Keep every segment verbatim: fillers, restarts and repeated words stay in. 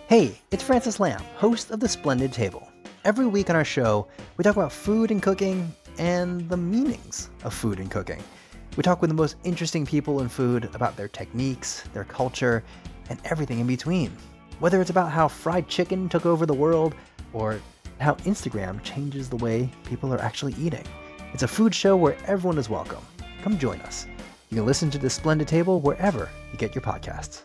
Hey, it's Francis Lamb, host of The Splendid Table. Every week on our show, we talk about food and cooking and the meanings of food and cooking. We talk with the most interesting people in food about their techniques, their culture, and everything in between. Whether it's about how fried chicken took over the world or how Instagram changes the way people are actually eating. It's a food show where everyone is welcome. Come join us. You can listen to The Splendid Table wherever you get your podcasts.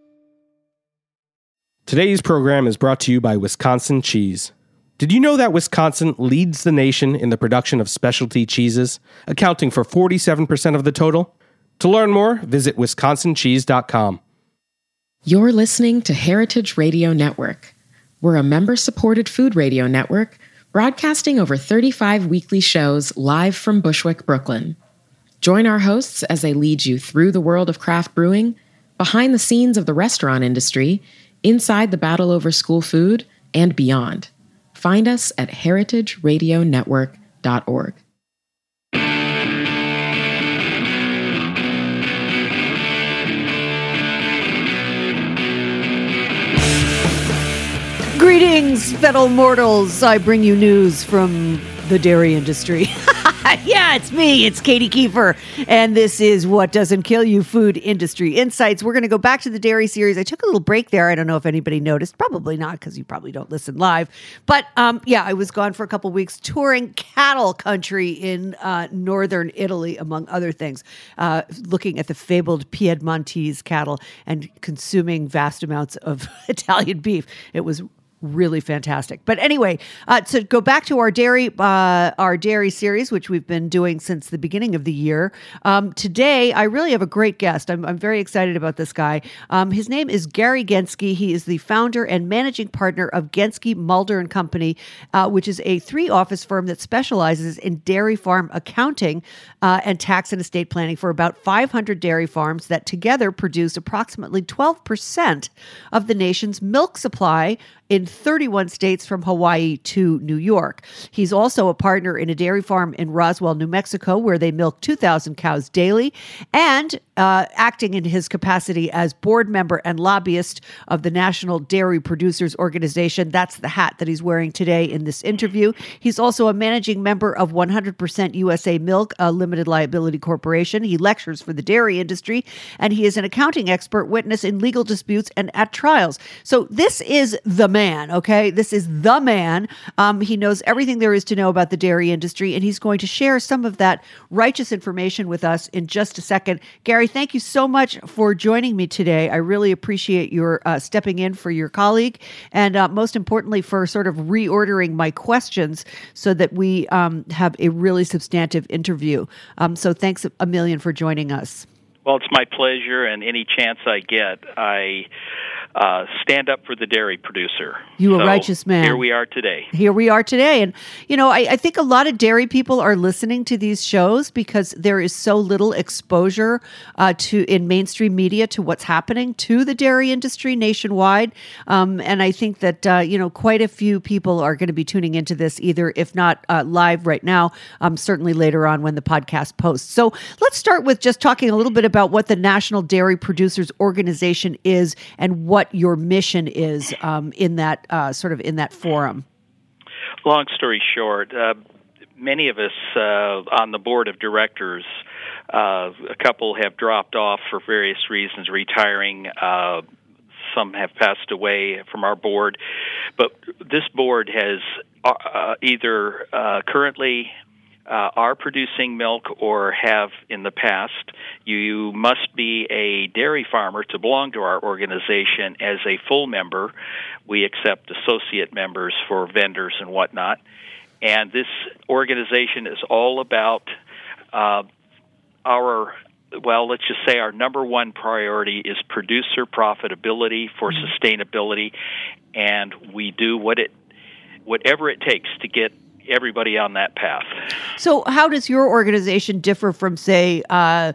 Today's program is brought to you by Wisconsin Cheese. Did you know that Wisconsin leads the nation in the production of specialty cheeses, accounting for forty-seven percent of the total? To learn more, visit wisconsin cheese dot com. You're listening to Heritage Radio Network. We're a member-supported food radio network broadcasting over thirty-five weekly shows live from Bushwick, Brooklyn. Join our hosts as they lead you through the world of craft brewing, behind the scenes of the restaurant industry, inside the battle over school food, and beyond. Find us at heritage radio network dot org. Greetings, fellow mortals. I bring you news from the dairy industry. Yeah, it's me. It's Katie Kiefer. And this is What Doesn't Kill You, Food Industry Insights. We're going to go back to the dairy series. I took a little break there. I don't know if anybody noticed. Probably not, because you probably don't listen live. But um, yeah, I was gone for a couple weeks touring cattle country in uh, northern Italy, among other things, uh, looking at the fabled Piedmontese cattle and consuming vast amounts of Italian beef. It was really fantastic. But anyway, uh, to go back to our dairy, uh, our dairy series, which we've been doing since the beginning of the year. Um, today, I really have a great guest. I'm, I'm very excited about this guy. Um, his name is Gary Genske. He is the founder and managing partner of Genske Mulder and Company, uh, which is a three-office firm that specializes in dairy farm accounting uh, and tax and estate planning for about five hundred dairy farms that together produce approximately twelve percent of the nation's milk supply in thirty-one states from Hawaii to New York. He's also a partner in a dairy farm in Roswell, New Mexico, where they milk two thousand cows daily, and uh, acting in his capacity as board member and lobbyist of the National Dairy Producers Organization. That's the hat that he's wearing today in this interview. He's also a managing member of one hundred percent U S A Milk, a limited liability corporation. He lectures for the dairy industry, and he is an accounting expert, witness in legal disputes and at trials. So this is the man, okay? This is the man. Um, he knows everything there is to know about the dairy industry, and he's going to share some of that righteous information with us in just a second. Gary, thank you so much for joining me today. I really appreciate your uh, stepping in for your colleague, and uh, most importantly, for sort of reordering my questions so that we um, have a really substantive interview. Um, so thanks a million for joining us. Well, it's my pleasure, and any chance I get, I uh, stand up for the dairy producer. You a so righteous man. Here we are today. Here we are today. And, you know, I, I think a lot of dairy people are listening to these shows because there is so little exposure uh, to in mainstream media to what's happening to the dairy industry nationwide. Um, and I think that, uh, you know, quite a few people are going to be tuning into this, either, if not uh, live right now, um, certainly later on when the podcast posts. So let's start with just talking a little bit about what the National Dairy Producers Organization is and what your mission is um, in that uh, sort of in that forum. Long story short, uh, many of us uh, on the board of directors, uh, a couple have dropped off for various reasons, retiring. Uh, some have passed away from our board, but this board has uh, either uh, currently Uh, are producing milk or have in the past. You must be a dairy farmer to belong to our organization as a full member. We accept associate members for vendors and whatnot. And this organization is all about uh, our, well, let's just say our number one priority is producer profitability for mm-hmm. sustainability, and we do what it, whatever it takes to get everybody on that path. So how does your organization differ from, say, uh,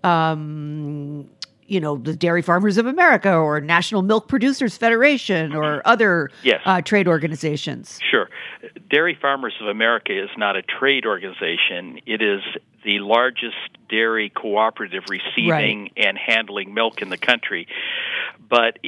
um, you know, the Dairy Farmers of America or National Milk Producers Federation or other yes. uh, trade organizations? Sure. Dairy Farmers of America is not a trade organization. It is the largest dairy cooperative receiving right. and handling milk in the country. But it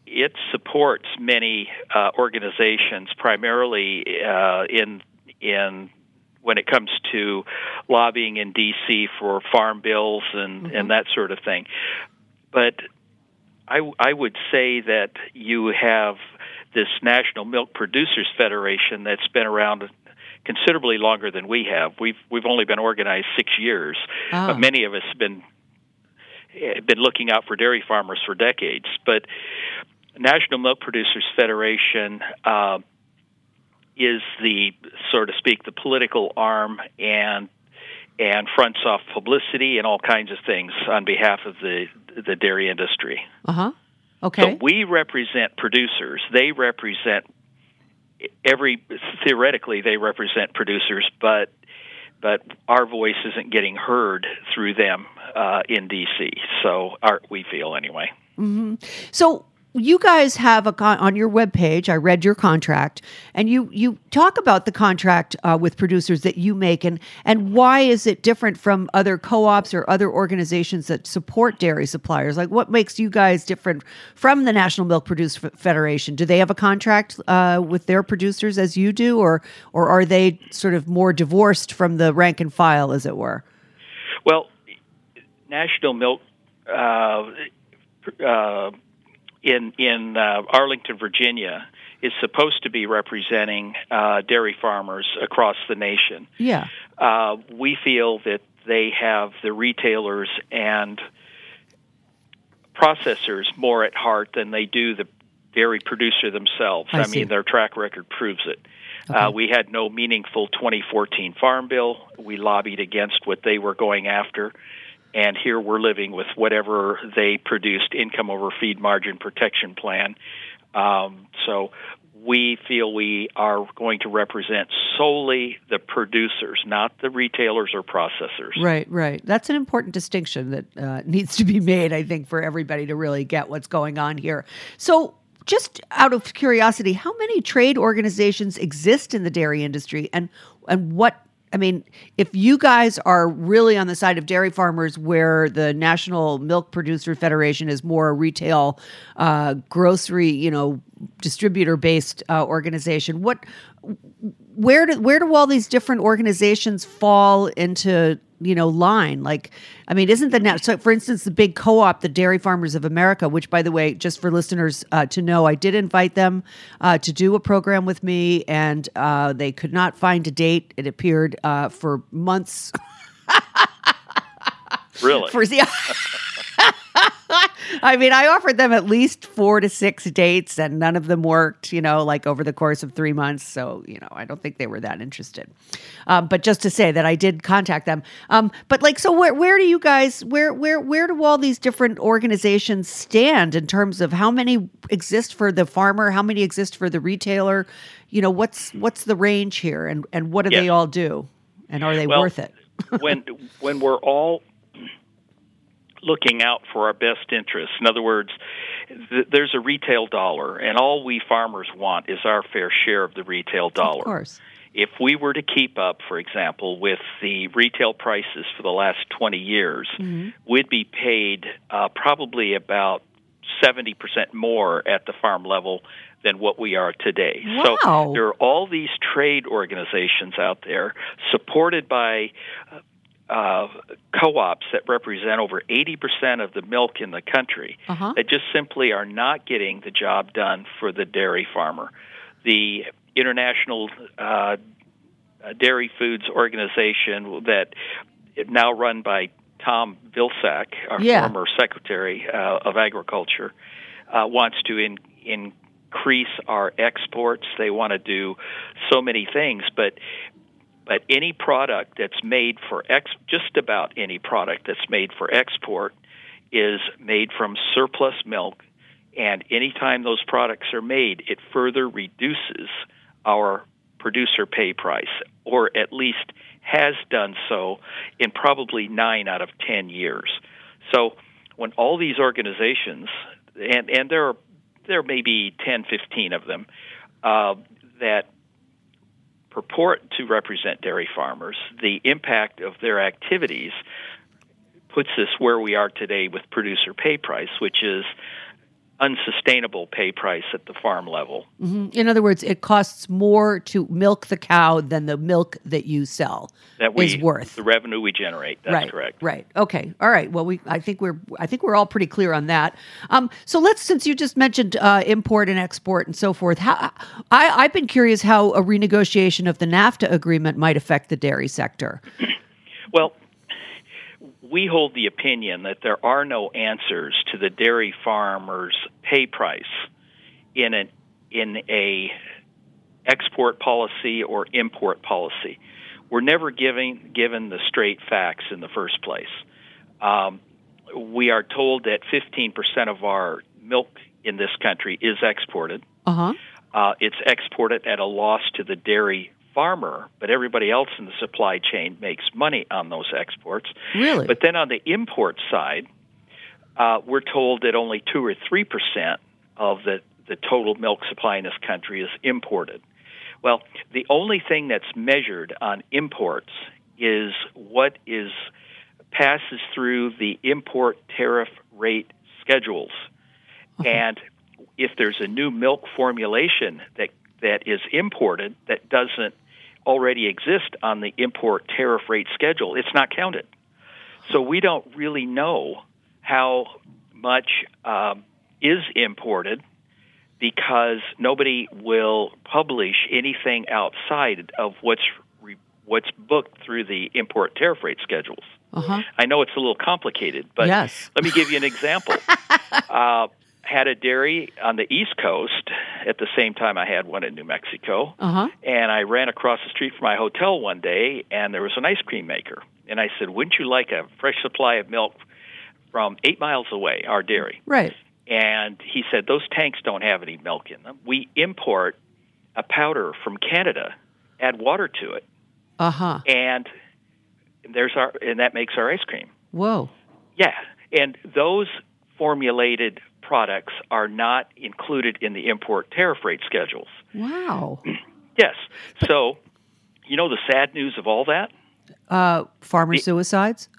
it supports many uh, organizations, primarily uh, in in when it comes to lobbying in D C for farm bills and, mm-hmm. and that sort of thing. But I, I would say that you have this National Milk Producers Federation that's been around considerably longer than we have. We've we've only been organized six years, oh. but many of us have been been looking out for dairy farmers for decades. But National Milk Producers Federation uh, is the, so to speak, the political arm and and fronts off publicity and all kinds of things on behalf of the the dairy industry. Uh-huh. Okay. So we represent producers. They represent every, theoretically, they represent producers, but but our voice isn't getting heard through them uh, in D C. So our, we feel anyway. Mm-hmm. So you guys have a con- on your webpage, I read your contract, and you, you talk about the contract uh, with producers that you make, and, and why is it different from other co-ops or other organizations that support dairy suppliers? Like, what makes you guys different from the National Milk Producers Federation? Do they have a contract uh, with their producers as you do, or or are they sort of more divorced from the rank and file, as it were? Well, National Milk uh, uh in in uh, Arlington, Virginia, is supposed to be representing uh, dairy farmers across the nation. Yeah. Uh, we feel that they have the retailers and processors more at heart than they do the dairy producer themselves. I I, see. mean, their track record proves it. Okay. Uh, we had no meaningful twenty fourteen Farm Bill. We lobbied against what they were going after. And here we're living with whatever they produced, income over feed margin protection plan. Um, so we feel we are going to represent solely the producers, not the retailers or processors. Right, right. That's an important distinction that uh, needs to be made, I think, for everybody to really get what's going on here. So just out of curiosity, how many trade organizations exist in the dairy industry, and and what I mean, if you guys are really on the side of dairy farmers, where the National Milk Producer Federation is more a retail, uh, grocery, you know, distributor-based uh, organization, what, where do where do all these different organizations fall into, you know, line? Like, I mean, isn't the so for instance, the big co-op, the Dairy Farmers of America, which, by the way, just for listeners uh, to know, I did invite them uh, to do a program with me, and uh, they could not find a date. It appeared uh, for months. Really? For yeah. I mean, I offered them at least four to six dates, and none of them worked, you know, like over the course of three months. So, you know, I don't think they were that interested. Um, but just to say that I did contact them. Um, but like, so where where do you guys, where where where do all these different organizations stand in terms of how many exist for the farmer, how many exist for the retailer? You know, what's what's the range here, and, and what do yes. they all do? And are they well, worth it? when when we're all looking out for our best interests. In other words, th- there's a retail dollar, and all we farmers want is our fair share of the retail dollar. Of course. If we were to keep up, for example, with the retail prices for the last twenty years, mm-hmm. we'd be paid uh, probably about seventy percent more at the farm level than what we are today. Wow. So there are all these trade organizations out there supported by uh, Uh, co-ops that represent over eighty percent of the milk in the country uh-huh. that just simply are not getting the job done for the dairy farmer. The International uh, Dairy Foods Organization, that now run by Tom Vilsack, our yeah. former Secretary uh, of Agriculture, uh, wants to in, increase our exports. They want to do so many things, but But any product that's made for ex, just about any product that's made for export is made from surplus milk, and anytime those products are made, it further reduces our producer pay price, or at least has done so in probably nine out of ten years. So when all these organizations, and, and there are there may be ten, fifteen of them, uh, that purport to represent dairy farmers, the impact of their activities puts us where we are today with producer pay price, which is unsustainable pay price at the farm level. Mm-hmm. In other words, it costs more to milk the cow than the milk that you sell That we, is worth. The revenue we generate. That's right, correct. Right. Okay. All right. Well, we I think we're I think we're all pretty clear on that. Um, so let's since you just mentioned uh, import and export and so forth, how I, I've been curious how a renegotiation of the NAFTA agreement might affect the dairy sector. Well, we hold the opinion that there are no answers to the dairy farmers' pay price in an in a export policy or import policy. We're never giving given the straight facts in the first place. Um, we are told that fifteen percent of our milk in this country is exported. Uh-huh. Uh, it's exported at a loss to the dairy farmer, but everybody else in the supply chain makes money on those exports. Really? But then on the import side, uh, we're told that only two or three percent of the, the total milk supply in this country is imported. Well, the only thing that's measured on imports is what is passes through the import tariff rate schedules. Uh-huh. And if there's a new milk formulation that that is imported that doesn't already exist on the import tariff rate schedule, it's not counted. So we don't really know how much um, is imported because nobody will publish anything outside of what's re- what's booked through the import tariff rate schedules. Uh-huh. I know it's a little complicated, but yes. Let me give you an example. uh, had a dairy on the East Coast at the same time I had one in New Mexico. Uh-huh. And I ran across the street from my hotel one day, and there was an ice cream maker. And I said, wouldn't you like a fresh supply of milk from eight miles away, our dairy? Right. And he said, those tanks don't have any milk in them. We import a powder from Canada, add water to it. Uh-huh. And there's our and that makes our ice cream. Whoa. Yeah. And those formulated products are not included in the import tariff rate schedules. Wow. Yes. So, you know the sad news of all that? Uh, farmer the, suicides?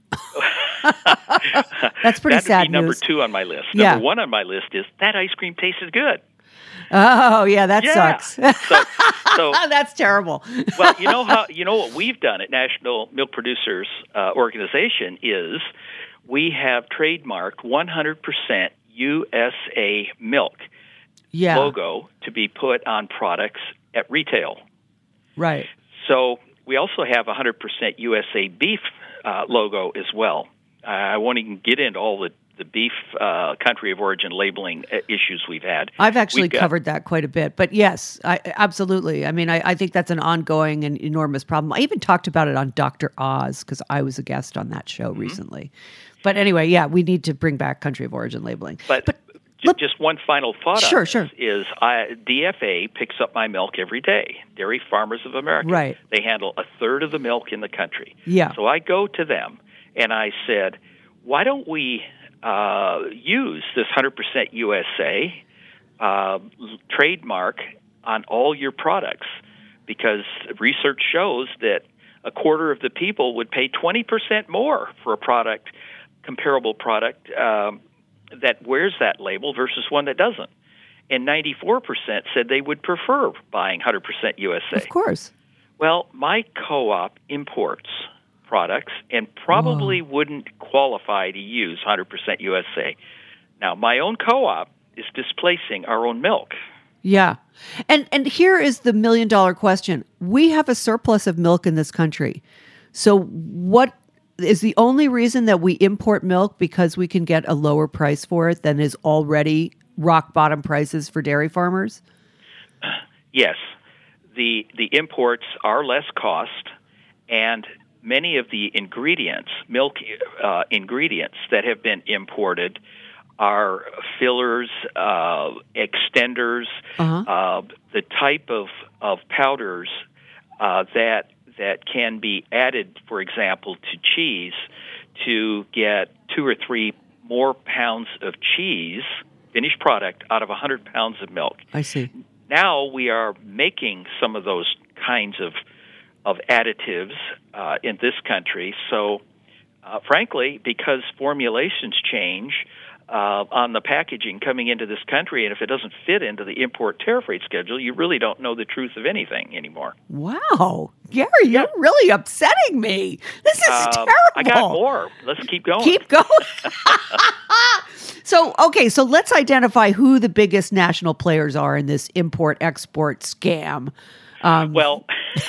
That's pretty That'd sad be number news. two on my list. Yeah. Number one on my list is that ice cream tasted good. Oh, yeah, that Yeah. sucks. So, so that's terrible. well, you know how you know what we've done at National Milk Producers uh, Organization is we have trademarked one hundred percent U S A milk Yeah. logo to be put on products at retail. Right. So we also have one hundred percent U S A beef uh, logo as well. Uh, I won't even get into all the, the beef uh, country of origin labeling uh, issues we've had. I've actually We've got- covered that quite a bit. But yes, I, absolutely. I mean, I, I think that's an ongoing and enormous problem. I even talked about it on Doctor Oz because I was a guest on that show Mm-hmm. recently. But anyway, yeah, we need to bring back country of origin labeling. But, But j- let- just one final thought Sure, on this sure. is I, D F A picks up my milk every day, Dairy Farmers of America. Right. They handle a third of the milk in the country. Yeah. So I go to them and I said, why don't we uh, use this one hundred percent U S A uh, trademark on all your products? Because research shows that a quarter of the people would pay twenty percent more for a product, comparable product, um, that wears that label versus one that doesn't. And ninety-four percent said they would prefer buying one hundred percent U S A. Of course. Well, my co-op imports products and probably Whoa. wouldn't qualify to use one hundred percent U S A. Now, my own co-op is displacing our own milk. Yeah. And and here is the million dollar question. We have a surplus of milk in this country. So what is the only reason that we import milk because we can get a lower price for it than is already rock bottom prices for dairy farmers? Yes. The the imports are less cost, and many of the ingredients, milk uh, ingredients that have been imported are fillers, uh, extenders, Uh-huh. uh, the type of, of powders uh, that that can be added, for example, to cheese to get two or three more pounds of cheese, finished product, out of one hundred pounds of milk. I see. Now we are making some of those kinds of of additives uh, in this country. So, uh, frankly, because formulations change, uh, on the packaging coming into this country, and if it doesn't fit into the import tariff rate schedule, you really don't know the truth of anything anymore. Wow. Gary, you're yeah. really upsetting me. This is uh, terrible. I got more. Let's keep going. Keep going. So, okay, so let's identify who the biggest national players are in this import-export scam. Um, well,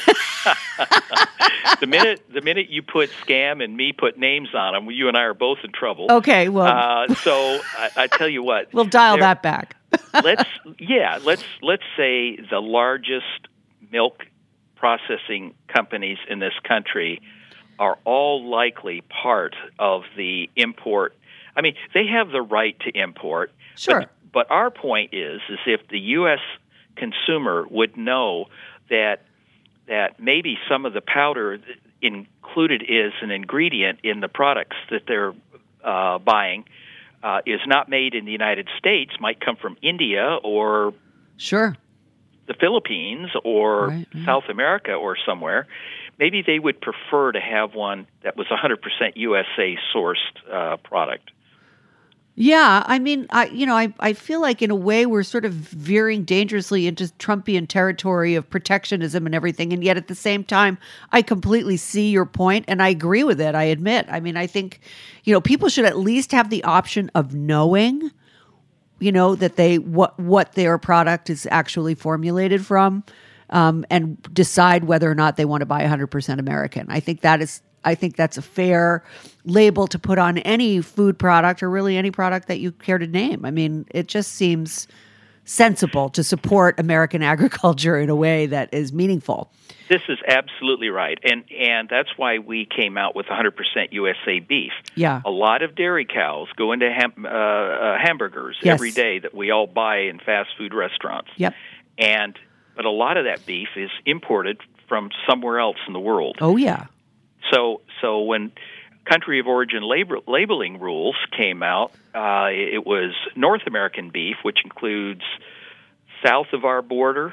the minute the minute you put scam and me put names on them, you and I are both in trouble. Okay, well, uh, so I, I tell you what, we'll dial that back. let's yeah, let's let's say the largest milk processing companies in this country are all likely part of the import. I mean, they have the right to import. Sure, but, but our point is, is if the U S consumer would know that that maybe some of the powder included is an ingredient in the products that they're uh, buying uh, is not made in the United States, might come from India or sure the Philippines or right, right. South America or somewhere, maybe they would prefer to have one that was one hundred percent U S A sourced uh, product. Yeah, I mean, I you know, I, I feel like in a way we're sort of veering dangerously into Trumpian territory of protectionism and everything, and yet at the same time, I completely see your point, and I agree with it, I admit. I mean, I think, you know, people should at least have the option of knowing, you know, that they what what their product is actually formulated from, um, and decide whether or not they want to buy one hundred percent American. I think that is I think that's a fair label to put on any food product or really any product that you care to name. I mean, it just seems sensible to support American agriculture in a way that is meaningful. This is absolutely right. And and that's why we came out with one hundred percent U S A beef. Yeah. A lot of dairy cows go into ham, uh, uh, hamburgers yes. every day that we all buy in fast food restaurants. Yep. And but a lot of that beef is imported from somewhere else in the world. Oh, yeah. So so when country of origin label, labeling rules came out, uh, it was North American beef, which includes south of our border,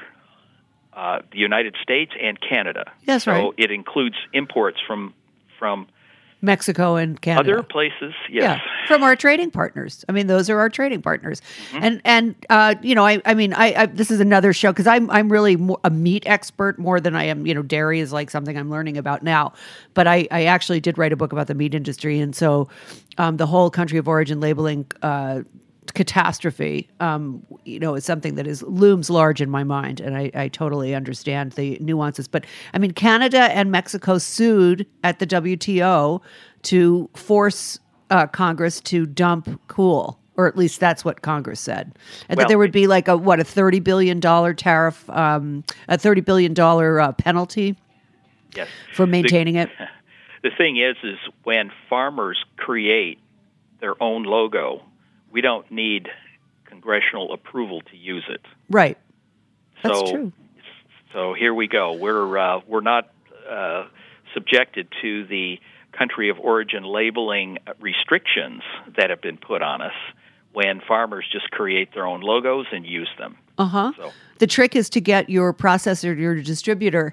uh, the United States, and Canada. That's so right. So it includes imports from from Mexico and Canada. Other places, yes. Yeah, from our trading partners. I mean, those are our trading partners. Mm-hmm. And, and uh, you know, I, I mean, I, I this is another show because I'm, I'm really more a meat expert more than I am, you know, dairy is like something I'm learning about now. But I, I actually did write a book about the meat industry. And so um, the whole country of origin labeling uh, catastrophe, um, you know, is something that is looms large in my mind. And I, I totally understand the nuances. But I mean, Canada and Mexico sued at the W T O to force uh, Congress to dump coal, or at least that's what Congress said. And well, that there would be like a, what, a thirty billion dollars tariff, um, a thirty billion dollars uh, penalty yes. for maintaining the, it. The thing is, is when farmers create their own logo, we don't need congressional approval to use it. Right. That's so, true. So here we go. We're uh, we're not uh, subjected to the country of origin labeling restrictions that have been put on us when farmers just create their own logos and use them. Uh-huh. So. The trick is to get your processor, your distributor.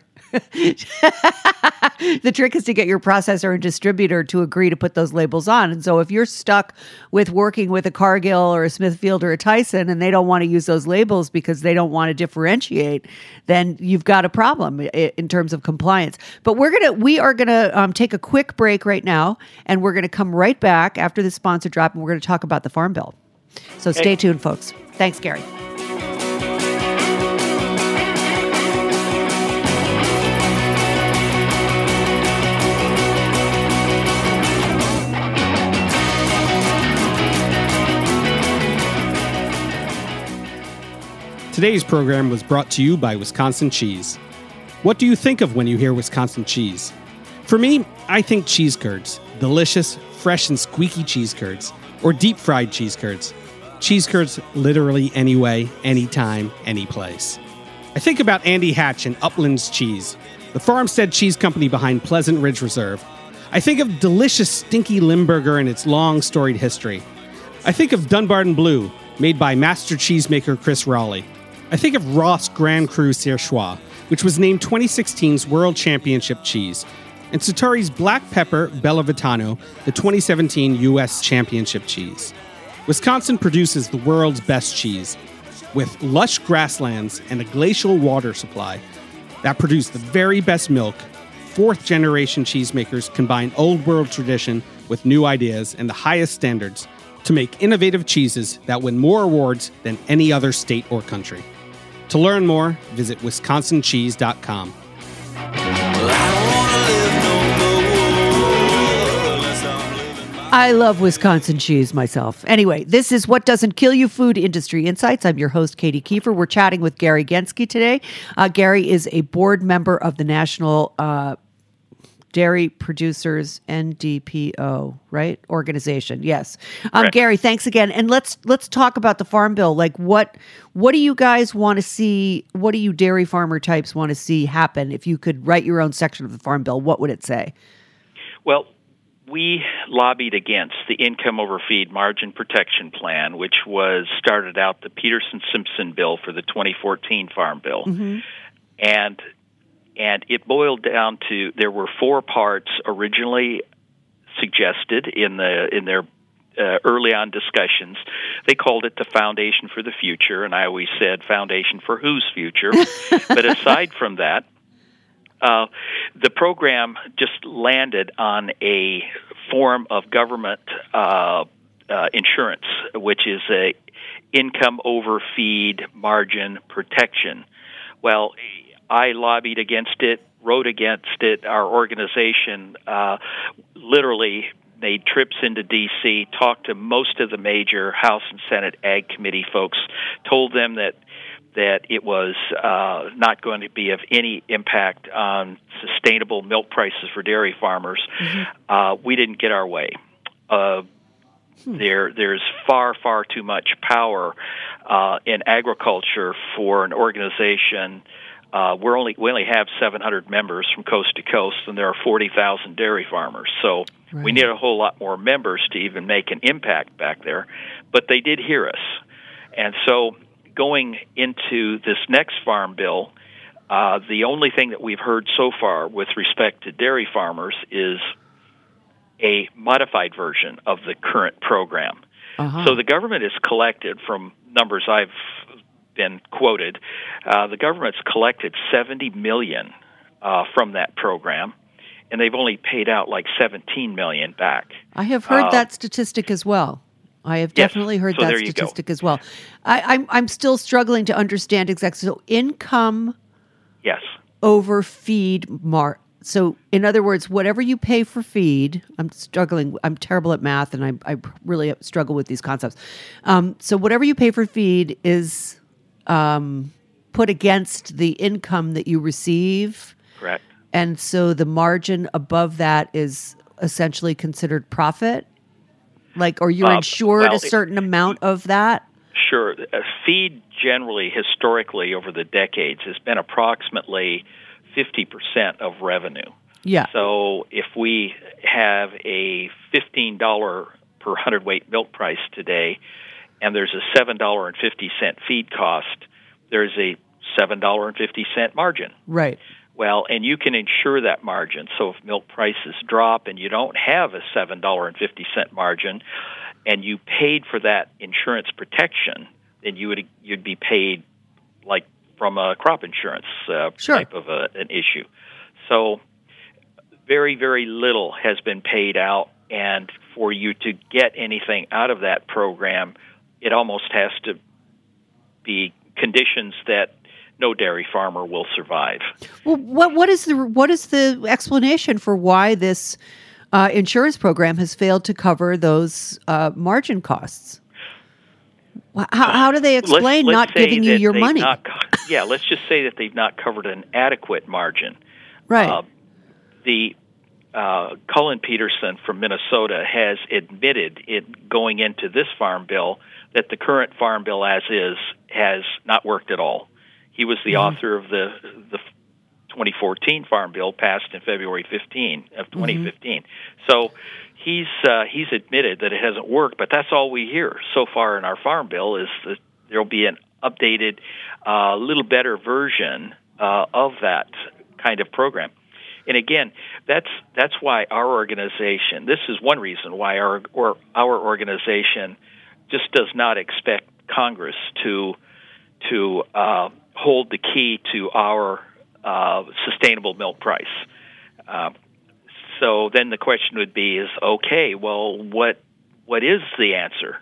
The trick is to get your processor and distributor to agree to put those labels on. And so if you're stuck with working with a Cargill or a Smithfield or a Tyson and they don't want to use those labels because they don't want to differentiate, then you've got a problem in terms of compliance. But we're going to, we are going to um, take a quick break right now, and we're going to come right back after the sponsor drop, and we're going to talk about the Farm Bill. So stay hey. tuned, folks. Thanks, Gary. Today's program was brought to you by Wisconsin Cheese. What do you think of when you hear Wisconsin cheese? For me, I think cheese curds. Delicious, fresh and squeaky cheese curds. Or deep-fried cheese curds. Cheese curds literally any way, anytime, any place. I think about Andy Hatch and Uplands Cheese, the farmstead cheese company behind Pleasant Ridge Reserve. I think of delicious stinky Limburger and its long, storied history. I think of Dunbarton Blue, made by master cheesemaker Chris Rowley. I think of Ross Grand Cru Surchoix, which was named twenty sixteen's World Championship cheese, and Sartori's Black Pepper Bellavitano, the twenty seventeen U S Championship cheese. Wisconsin produces the world's best cheese, with lush grasslands and a glacial water supply that produce the very best milk. Fourth-generation cheesemakers combine old-world tradition with new ideas and the highest standards to make innovative cheeses that win more awards than any other state or country. To learn more, visit wisconsin cheese dot com. I love Wisconsin cheese myself. Anyway, this is What Doesn't Kill You Food Industry Insights. I'm your host, Katie Kiefer. We're chatting with Gary Genske today. Uh, Gary is a board member of the National uh, Dairy Producers N D P O, right? Organization. Yes. Um, Gary, thanks again. And let's let's talk about the Farm Bill. Like, what what do you guys want to see? What do you dairy farmer types want to see happen? If you could write your own section of the Farm Bill, what would it say? Well, we lobbied against the Income over Feed Margin Protection Plan, which was started out the Peterson-Simpson bill for the twenty fourteen Farm Bill. Mm-hmm. And and it boiled down to, there were four parts originally suggested in the in their uh, early on discussions. They called it the Foundation for the Future, and I always said Foundation for whose future? But aside from that, Uh, the program just landed on a form of government uh, uh, insurance, which is a income over feed margin protection. Well, I lobbied against it, wrote against it. Our organization uh, literally made trips into D C, talked to most of the major House and Senate Ag Committee folks, told them that that it was uh, not going to be of any impact on sustainable milk prices for dairy farmers. Mm-hmm. Uh, we didn't get our way. Uh, hmm. There, there's far, far too much power uh, in agriculture for an organization. Uh, we're only we only have seven hundred members from coast to coast, and there are forty thousand dairy farmers. So right. We need a whole lot more members to even make an impact back there. But they did hear us, and so going into this next Farm Bill, uh, the only thing that we've heard so far with respect to dairy farmers is a modified version of the current program. Uh-huh. So the government has collected, from numbers I've been quoted, uh, the government's collected seventy million dollars uh, from that program, and they've only paid out like seventeen million dollars back. I have heard uh, that statistic as well. I have definitely yes. heard so that statistic as well. I, I'm I'm still struggling to understand exactly. So income, yes, over feed mar. So in other words, whatever you pay for feed, I'm struggling. I'm terrible at math, and I I really struggle with these concepts. Um, so whatever you pay for feed is um, put against the income that you receive. Correct. And so the margin above that is essentially considered profit. Like, or you're insured uh, well, a certain it, amount of that? Sure. Uh, feed generally, historically, over the decades, has been approximately fifty percent of revenue. Yeah. So if we have a fifteen dollars per hundredweight milk price today, and there's a seven dollars and fifty cents feed cost, there's a seven dollars and fifty cents margin. Right. Well, and you can insure that margin. So if milk prices drop and you don't have a seven dollars and fifty cents margin, and you paid for that insurance protection, then you would you'd be paid like from a crop insurance uh, sure. type of a, an issue. So very, very little has been paid out, and for you to get anything out of that program, it almost has to be conditions that no dairy farmer will survive. Well, what what is the what is the explanation for why this uh, insurance program has failed to cover those uh, margin costs? How, how do they explain let's, let's not giving you your money? Not, yeah, let's just say that they've not covered an adequate margin. Right. Uh, the uh, Cullen Peterson from Minnesota has admitted it going into this farm bill that the current farm bill as is has not worked at all. He was the mm-hmm. author of the the twenty fourteen Farm Bill passed in February fifteenth of twenty fifteen. Mm-hmm. So he's uh, he's admitted that it hasn't worked, but that's all we hear so far in our Farm Bill is that there'll be an updated, uh, little better version uh, of that kind of program. And again, that's that's why our organization. This is one reason why our or our organization just does not expect Congress to to uh, hold the key to our uh, sustainable milk price. Uh, so then the question would be: is okay? Well, what what is the answer?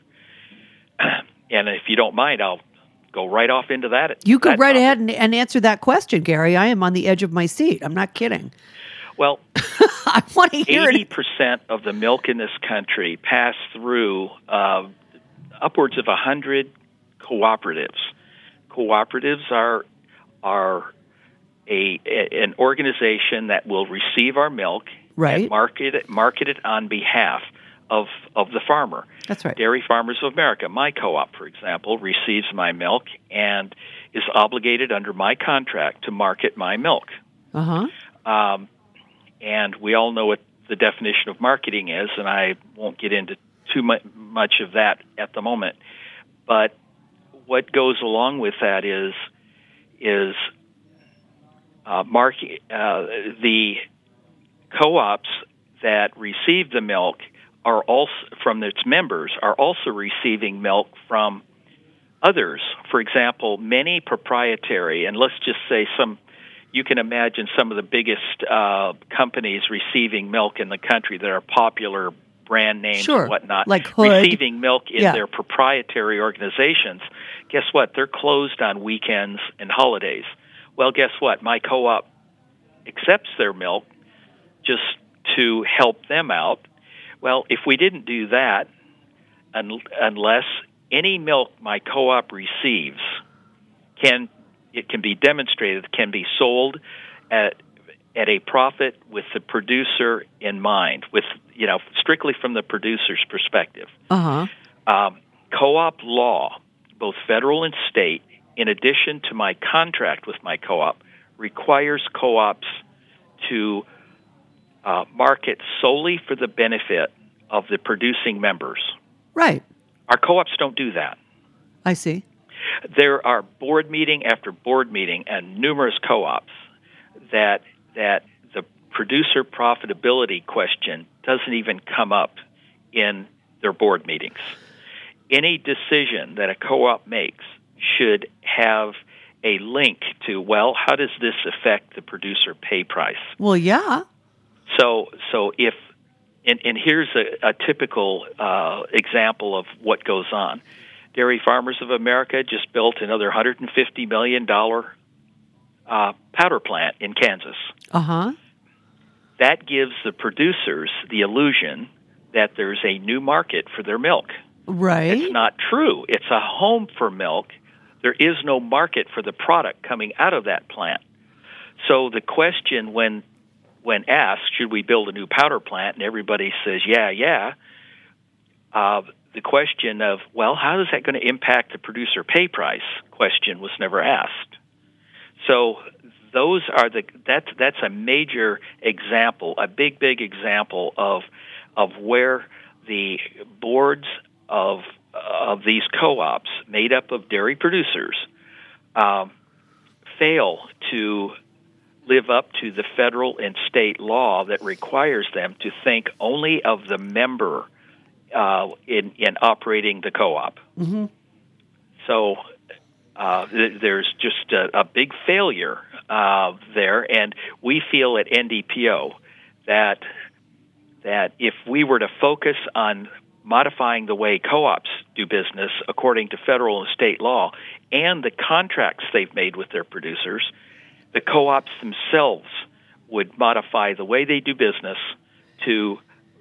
And if you don't mind, I'll go right off into that. You go that right topic. ahead and, and answer that question, Gary. I am on the edge of my seat. I'm not kidding. Well, I want to hear eighty it. percent of the milk in this country pass through uh, upwards of one hundred cooperatives. Cooperatives are are a, a an organization that will receive our milk Right. and market it, market it on behalf of of the farmer. That's right. Dairy Farmers of America, my co-op, for example, receives my milk and is obligated under my contract to market my milk. Uh-huh. Um, and we all know what the definition of marketing is, and I won't get into too mu- much of that at the moment. But what goes along with that is is uh, market, uh, the co-ops that receive the milk are also from its members are also receiving milk from others. For example, many proprietary, and let's just say some, you can imagine some of the biggest uh, companies receiving milk in the country that are popular brand names Sure. and whatnot, Like Hood. receiving milk in Yeah. their proprietary organizations. Guess what? They're closed on weekends and holidays. Well, guess what? My co-op accepts their milk just to help them out. Well, if we didn't do that, un- unless any milk my co-op receives can it can be demonstrated can be sold at at a profit with the producer in mind, with you know strictly from the producer's perspective. Uh-huh. Um, co-op law, both federal and state, in addition to my contract with my co-op, requires co-ops to uh, market solely for the benefit of the producing members. Right. Our co-ops don't do that. I see. There are board meeting after board meeting and numerous co-ops that that the producer profitability question doesn't even come up in their board meetings. Any decision that a co-op makes should have a link to, well, how does this affect the producer pay price? Well, yeah. So, so if, and, and here's a, a typical uh, example of what goes on. Dairy Farmers of America just built another one hundred fifty million dollars uh, powder plant in Kansas. Uh-huh. That gives the producers the illusion that there's a new market for their milk. Right. It's not true. It's a home for milk. There is no market for the product coming out of that plant. So the question when when asked, should we build a new powder plant, and everybody says, yeah, yeah, uh, the question of, well, how is that going to impact the producer pay price question was never asked. So those are the that's that's a major example, a big, big example of of where the boards of of these co-ops made up of dairy producers um, fail to live up to the federal and state law that requires them to think only of the member uh, in in operating the co-op. Mm-hmm. So uh, th- there's just a, a big failure uh, there, and we feel at N D P O that that if we were to focus on modifying the way co-ops do business according to federal and state law and the contracts they've made with their producers, the co-ops themselves would modify the way they do business to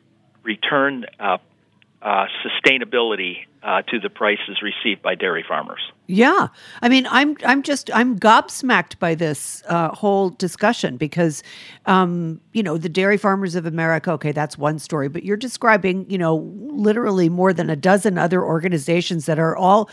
return uh, uh, sustainability uh, to the prices received by dairy farmers. Yeah. I mean, I'm I'm just I'm gobsmacked by this uh, whole discussion because, um, you know, the Dairy Farmers of America, okay, that's one story, but you're describing, you know, literally more than a dozen other organizations that are all,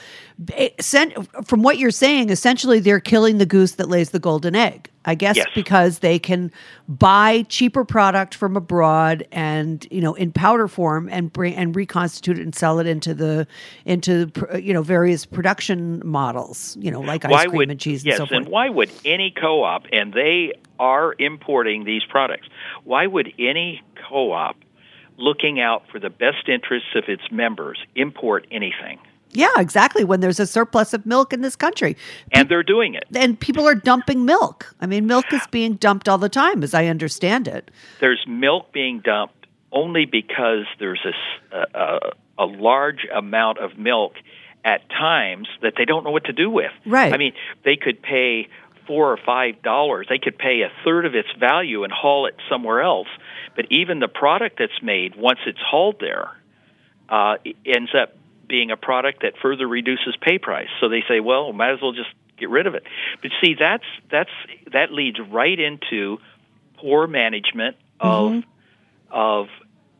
from what you're saying, essentially they're killing the goose that lays the golden egg. I guess Yes. because they can buy cheaper product from abroad and, you know, in powder form and bring and reconstitute it and sell it into the into you know various production models, you know, like Why ice cream would, and cheese and yes, so forth. and why would any co-op, and they are importing these products, why would any co-op looking out for the best interests of its members import anything? Yeah, exactly. When there's a surplus of milk in this country. And they're doing it. And people are dumping milk. I mean, milk is being dumped all the time, as I understand it. There's milk being dumped only because there's a, a, a large amount of milk at times that they don't know what to do with. Right. I mean, they could pay four or five dollars. They could pay a third of its value and haul it somewhere else. But even the product that's made, once it's hauled there, uh, ends up being a product that further reduces pay price. So they say, well, might as well just get rid of it. But see, that's that's that leads right into poor management of mm-hmm. of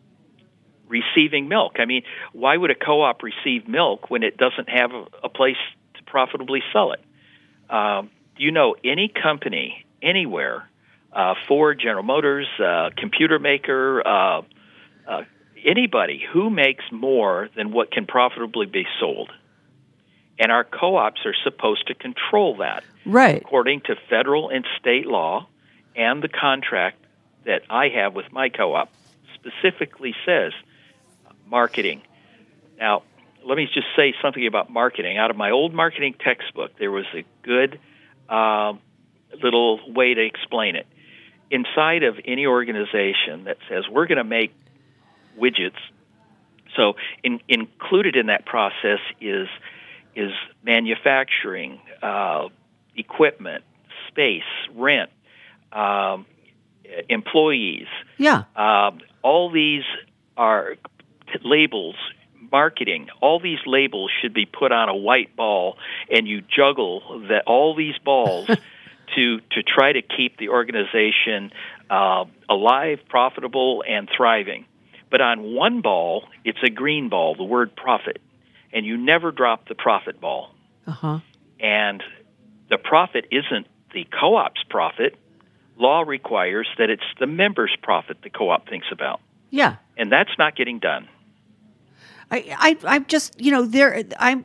receiving milk. I mean, why would a co-op receive milk when it doesn't have a, a place to profitably sell it? Um, you know, any company anywhere, uh, Ford, General Motors, uh, computer maker, uh, uh, anybody who makes more than what can profitably be sold. And our co-ops are supposed to control that. Right. According to federal and state law, and the contract that I have with my co-op specifically says marketing. Now, let me just say something about marketing. Out of my old marketing textbook, there was a good uh, little way to explain it. Inside of any organization that says we're going to make widgets, so in, included in that process is is manufacturing, uh, equipment, space, rent, um, employees. Yeah. Uh, all these are t- labels, marketing. All these labels should be put on a white ball, and you juggle that all these balls to to try to keep the organization uh, alive, profitable, and thriving. But on one ball, it's a green ball, the word profit, and you never drop the profit ball. Uh-huh. And the profit isn't the co-op's profit. Law requires that it's the member's profit the co-op thinks about. Yeah. And that's not getting done. I, I, I'm just, you know, there, I'm,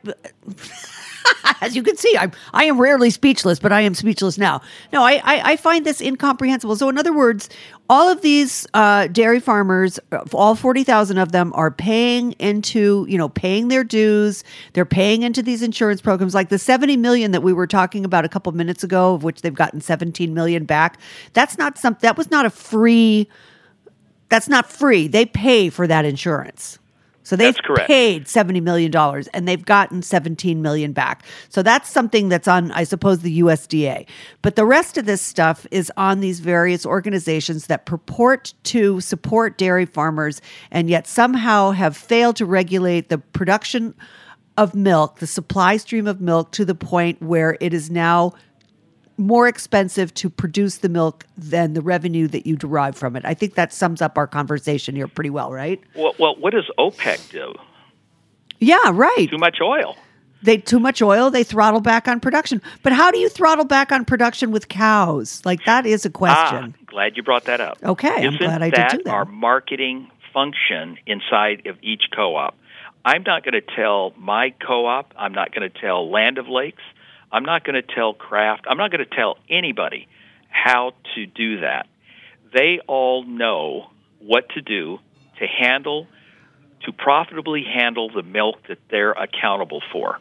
as you can see, I'm, I am rarely speechless, but I am speechless now. No, I, I, I find this incomprehensible. So in other words, all of these uh, dairy farmers, all forty thousand of them are paying into, you know, paying their dues. They're paying into these insurance programs, like the seventy million that we were talking about a couple minutes ago, of which they've gotten seventeen million back. That's not some, that was not a free, that's not free. They pay for that insurance. So they've paid seventy million dollars and they've gotten seventeen million dollars back. So that's something that's on, I suppose, the U S D A. But the rest of this stuff is on these various organizations that purport to support dairy farmers and yet somehow have failed to regulate the production of milk, the supply stream of milk, to the point where it is now more expensive to produce the milk than the revenue that you derive from it. I think that sums up our conversation here pretty well, right? Well, well what does OPEC do? Yeah, right. Too much oil. They too much oil, they throttle back on production. But how do you throttle back on production with cows? Like, that is a question. Ah, glad you brought that up. Okay, Isn't I'm glad I did too that then. our marketing function inside of each co-op? I'm not going to tell my co-op, I'm not going to tell Land O'Lakes, I'm not going to tell Kraft, I'm not going to tell anybody how to do that. They all know what to do to handle, to profitably handle the milk that they're accountable for.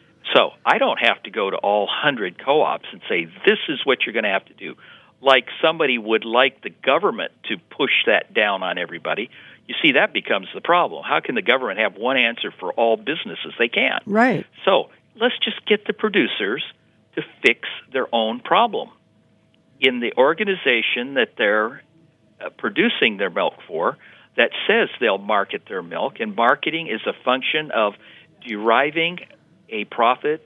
So I don't have to go to all one hundred co-ops and say, this is what you're going to have to do, like somebody would like the government to push that down on everybody. You see, that becomes the problem. How can the government have one answer for all businesses? They can't. Right. So let's just get the producers to fix their own problem. In the organization that they're uh, producing their milk for, that says they'll market their milk, and marketing is a function of deriving a profit,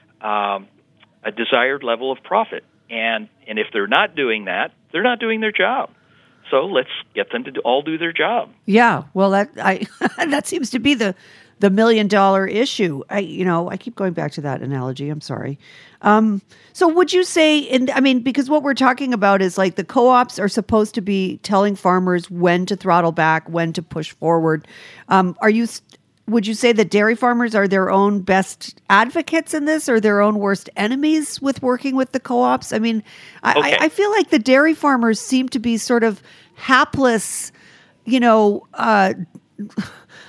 um, a desired level of profit. And and if they're not doing that, they're not doing their job. So let's get them to do, all do their job. Yeah, well, that I that seems to be the the million dollar issue. I you know I keep going back to that analogy. I'm sorry. Um, so would you say, and I mean, because what we're talking about is like the co-ops are supposed to be telling farmers when to throttle back, when to push forward. Um, are you? Would you say that dairy farmers are their own best advocates in this, or their own worst enemies with working with the co-ops? I mean, I, okay. I, I feel like the dairy farmers seem to be sort of hapless, you know, uh,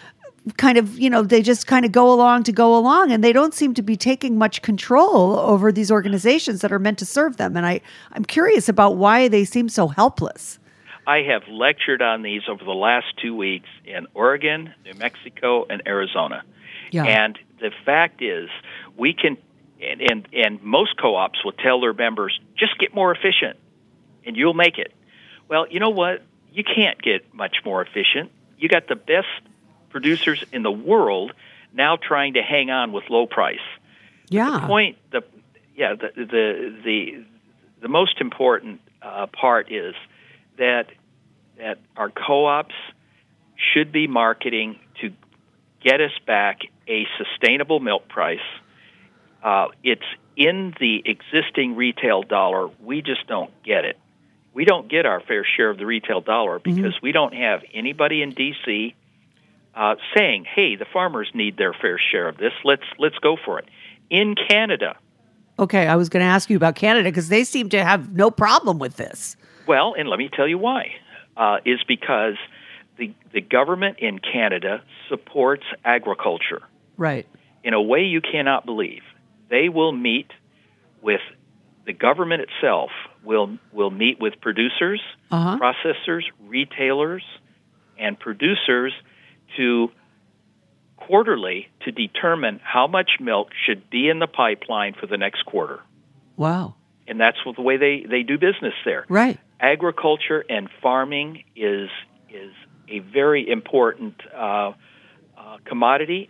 kind of, you know, they just kind of go along to go along, and they don't seem to be taking much control over these organizations that are meant to serve them. And I, I'm curious about why they seem so helpless. I have lectured on these over the last two weeks in Oregon, New Mexico, and Arizona. Yeah. And the fact is, we can, and, and, and most co-ops will tell their members, just get more efficient, and you'll make it. Well, you know what? You can't get much more efficient. You got the best producers in the world now trying to hang on with low price. Yeah. The point, the yeah, the the the, the most important uh, part is that that our co-ops should be marketing to get us back a sustainable milk price. Uh, it's in the existing retail dollar. We just don't get it. We don't get our fair share of the retail dollar because mm-hmm. we don't have anybody in D C uh, saying, "Hey, the farmers need their fair share of this. Let's let's go for it." In Canada. Okay, I was going to ask you about Canada because they seem to have no problem with this. Well, and let me tell you why. Uh, is because the the government in Canada supports agriculture. Right. In a way you cannot believe. They will meet with the government itself will will meet with producers, uh-huh. processors, retailers, and producers to quarterly to determine how much milk should be in the pipeline for the next quarter. Wow. And that's the way they, they do business there. Right. Agriculture and farming is is a very important uh, uh, commodity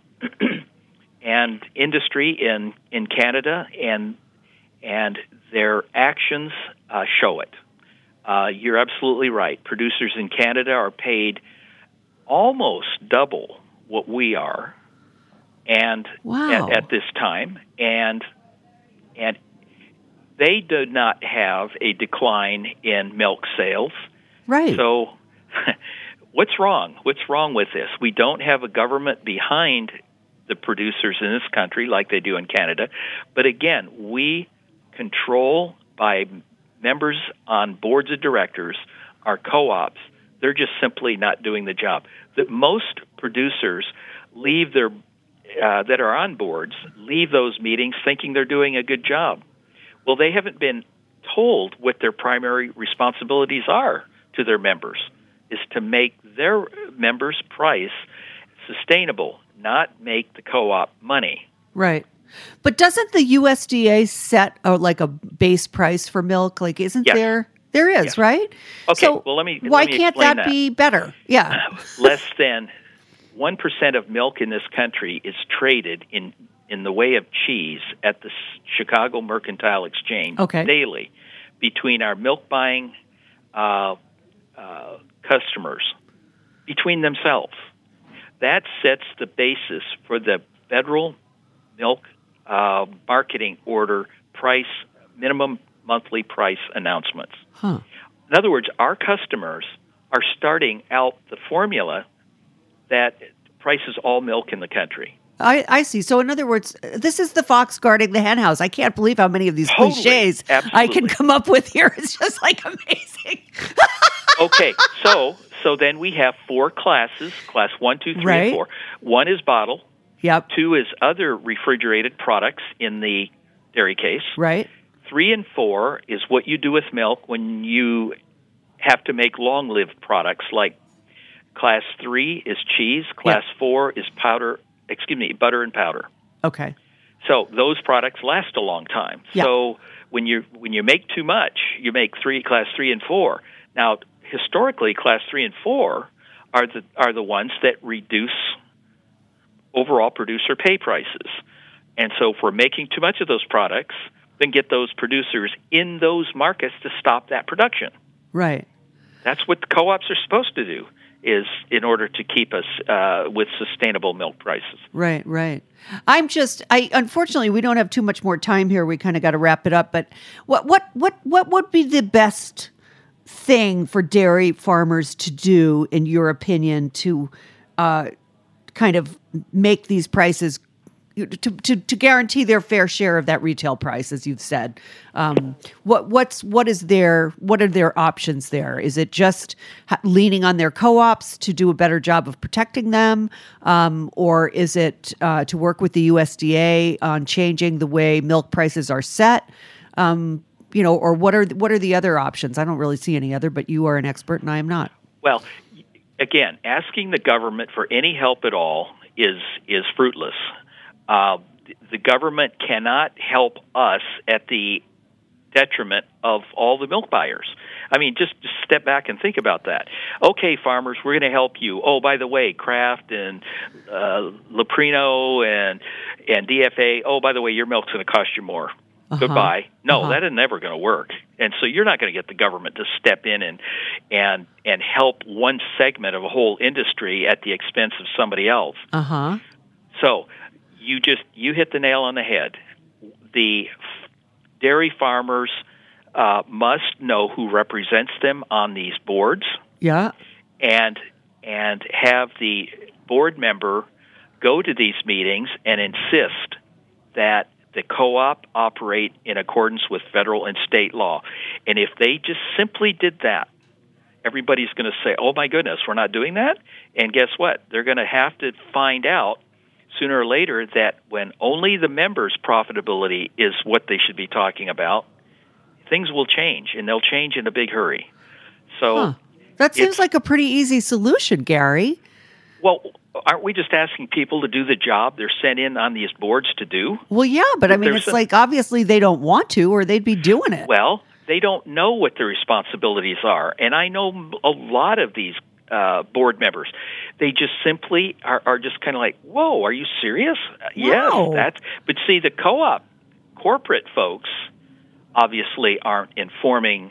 and industry in, in Canada, and and their actions uh, show it. Uh, you're absolutely right. Producers in Canada are paid almost double what we are, and wow. at, at this time, and and they do not have a decline in milk sales. Right. So, what's wrong? What's wrong with this? We don't have a government behind the producers in this country like they do in Canada. But again, we control by members on boards of directors, our co-ops. They're just simply not doing the job. That most producers leave their uh, that are on boards leave those meetings thinking they're doing a good job. Well, they haven't been told what their primary responsibilities are to their members, is to make their members' price sustainable, not make the co-op money. Right. But doesn't the U S D A set a, like a base price for milk? Like, isn't yes. there? There is, yes. right? Okay, so well, let me Why let me can't that, that be better? Yeah. Less than one percent of milk in this country is traded in in the way of cheese at the Chicago Mercantile Exchange okay. daily between our milk buying uh, uh, customers, between themselves. That sets the basis for the federal milk uh, marketing order price, minimum monthly price announcements. Huh. In other words, our customers are starting out the formula that prices all milk in the country. I, I see. So in other words, this is the fox guarding the hen house. I can't believe how many of these totally. cliches Absolutely. I can come up with here. It's just like amazing. Okay, so so then we have four classes, class one, two, three, right. and four. One is bottle. Yep. Two is other refrigerated products in the dairy case. Right. Three and four is what you do with milk when you have to make long-lived products, like class three is cheese, class yep. four is powder, excuse me, butter and powder. Okay. So those products last a long time. Yep. So when you when you make too much, you make three, class three and four. Now, historically, class three and four are the are the ones that reduce overall producer pay prices. And so if we're making too much of those products, then get those producers in those markets to stop that production. Right. That's what the co-ops are supposed to do, is in order to keep us uh, with sustainable milk prices. Right, right. I'm just, I unfortunately, we don't have too much more time here. We kind of got to wrap it up. But what, what, what, what would be the best thing for dairy farmers to do, in your opinion, to uh, kind of make these prices to, to, to guarantee their fair share of that retail price, as you've said. Um, what what's what is their what are their options there? Is it just ha- leaning on their co-ops to do a better job of protecting them, um, or is it uh, to work with the U S D A on changing the way milk prices are set? Um, you know, or what are what are the other options? I don't really see any other, but you are an expert and I am not. Well, again, asking the government for any help at all is is fruitless. Uh, the government cannot help us at the detriment of all the milk buyers. I mean, just, just step back and think about that. Okay, farmers, we're going to help you. Oh, by the way, Kraft and uh, Leprino and and D F A. Oh, by the way, your milk's going to cost you more. Uh-huh. Goodbye. No, uh-huh. that is never going to work. And so you're not going to get the government to step in and and and help one segment of a whole industry at the expense of somebody else. Uh-huh. So you just you hit the nail on the head. The f- dairy farmers uh, must know who represents them on these boards. Yeah. And and have the board member go to these meetings and insist that the co-op operate in accordance with federal and state law. And if they just simply did that, everybody's going to say, oh, my goodness, we're not doing that? And guess what? They're going to have to find out sooner or later that when only the members' profitability is what they should be talking about, things will change, and they'll change in a big hurry. So huh. That seems like a pretty easy solution, Gary. Well, aren't we just asking people to do the job they're sent in on these boards to do? Well, yeah, but I mean, There's it's a, like obviously they don't want to, or they'd be doing it. Well, they don't know what their responsibilities are. And I know a lot of these uh, board members. They just simply are, are just kind of like, whoa, are you serious? Wow. Yes, that's. But see, the co-op corporate folks obviously aren't informing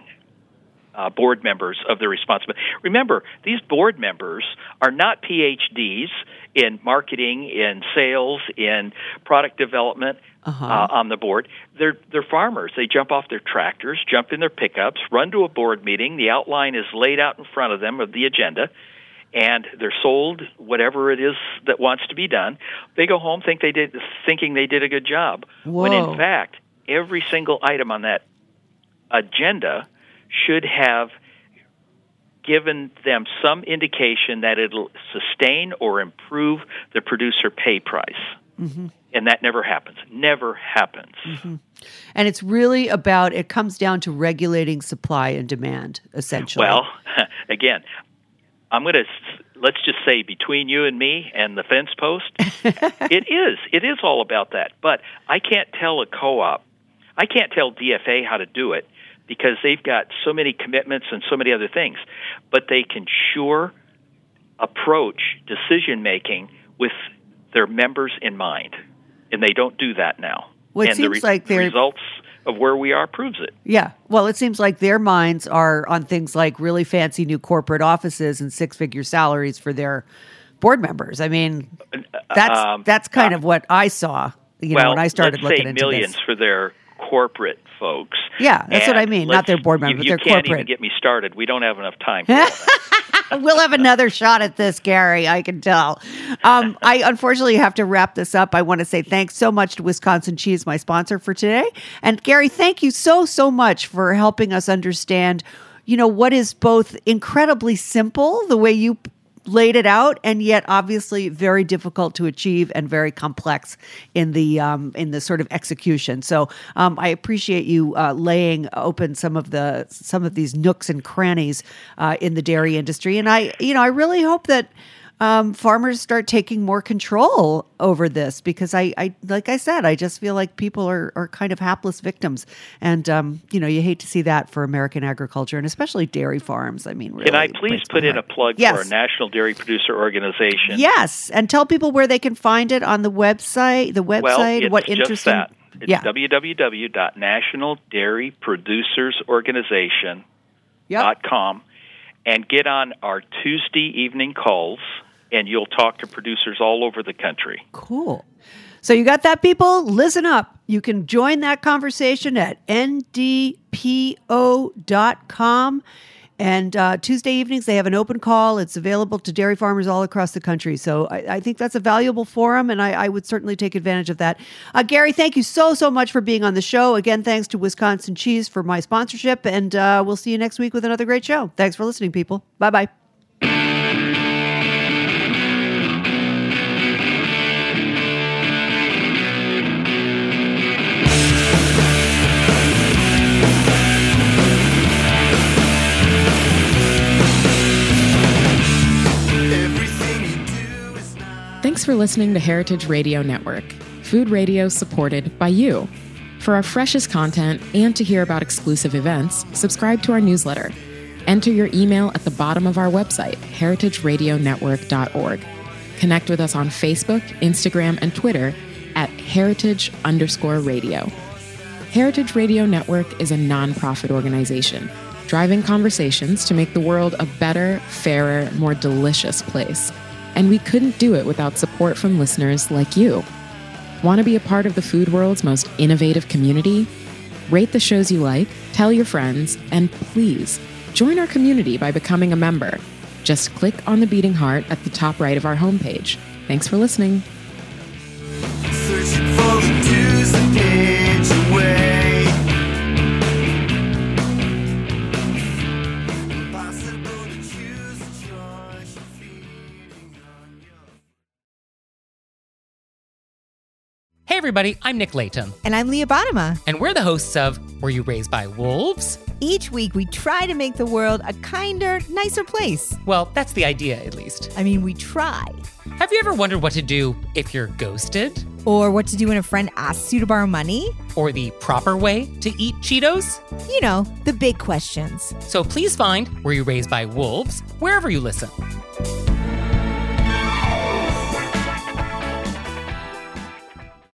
Uh, board members of their responsibility. Remember, these board members are not P H Ds in marketing, in sales, in product development uh-huh. uh, on the board. They're they're farmers. They jump off their tractors, jump in their pickups, run to a board meeting. The outline is laid out in front of them of the agenda, and they're sold whatever it is that wants to be done. They go home think they did, thinking they did a good job, Whoa. when in fact every single item on that agenda should have given them some indication that it'll sustain or improve the producer pay price. Mm-hmm. And that never happens. Never happens. Mm-hmm. And it's really about, it comes down to regulating supply and demand, essentially. Well, again, I'm going to, let's just say between you and me and the fence post, it is. It is all about that. But I can't tell a co-op, I can't tell D F A how to do it, because they've got so many commitments and so many other things. But they can sure approach decision-making with their members in mind. And they don't do that now. Well, it and seems the re- like they're... results of where we are proves it. Yeah. Well, it seems like their minds are on things like really fancy new corporate offices and six-figure salaries for their board members. I mean, that's um, that's kind uh, of what I saw, you well, know, when I started let's looking say into millions this. for their corporate folks. Yeah, that's what I mean. Not their board You, members, you their can't corporate. even get me started. We don't have enough time for all that. We'll have another shot at this, Gary. I can tell. Um, I unfortunately have to wrap this up. I want to say thanks so much to Wisconsin Cheese, my sponsor for today. And Gary, thank you so, so much for helping us understand, you know, what is both incredibly simple, the way you laid it out, and yet obviously very difficult to achieve and very complex in the um, in the sort of execution. So um, I appreciate you uh, laying open some of the some of these nooks and crannies uh, in the dairy industry, and I you know I really hope that um, farmers start taking more control over this, because I, I like I said, I just feel like people are are kind of hapless victims, and um, you know you hate to see that for American agriculture and especially dairy farms. I mean, really, Can I please put in a plug yes. for our National Dairy Producer Organization? Yes, and tell people where they can find it on the website. The website, well, it's what just interesting? that. It's yeah. w w w dot national dairy producers organization dot com, yep. and get on our Tuesday evening calls, and you'll talk to producers all over the country. Cool. So you got that, people? Listen up. You can join that conversation at N D P O dot com. And uh, Tuesday evenings, they have an open call. It's available to dairy farmers all across the country. So I, I think that's a valuable forum, and I, I would certainly take advantage of that. Uh, Gary, thank you so, so much for being on the show. Again, thanks to Wisconsin Cheese for my sponsorship, and uh, we'll see you next week with another great show. Thanks for listening, people. Bye-bye. Thanks for listening to Heritage Radio Network, food radio supported by you. For our freshest content and to hear about exclusive events, subscribe to our newsletter. Enter your email at the bottom of our website, heritage radio network dot org. Connect with us on Facebook, Instagram, and Twitter at heritage underscore radio. Heritage Radio Network is a nonprofit organization driving conversations to make the world a better, fairer, more delicious place. And we couldn't do it without support from listeners like you. Want to be a part of the food world's most innovative community? Rate the shows you like, tell your friends, and please join our community by becoming a member. Just click on the beating heart at the top right of our homepage. Thanks for listening. Searching for the dues that page away. Hey everybody, I'm Nick Latham. And I'm Leah Bottima. And we're the hosts of Were You Raised by Wolves? Each week we try to make the world a kinder, nicer place. Well, that's the idea, at least. I mean, we try. Have you ever wondered what to do if you're ghosted? Or what to do when a friend asks you to borrow money? Or the proper way to eat Cheetos? You know, the big questions. So please find Were You Raised by Wolves wherever you listen.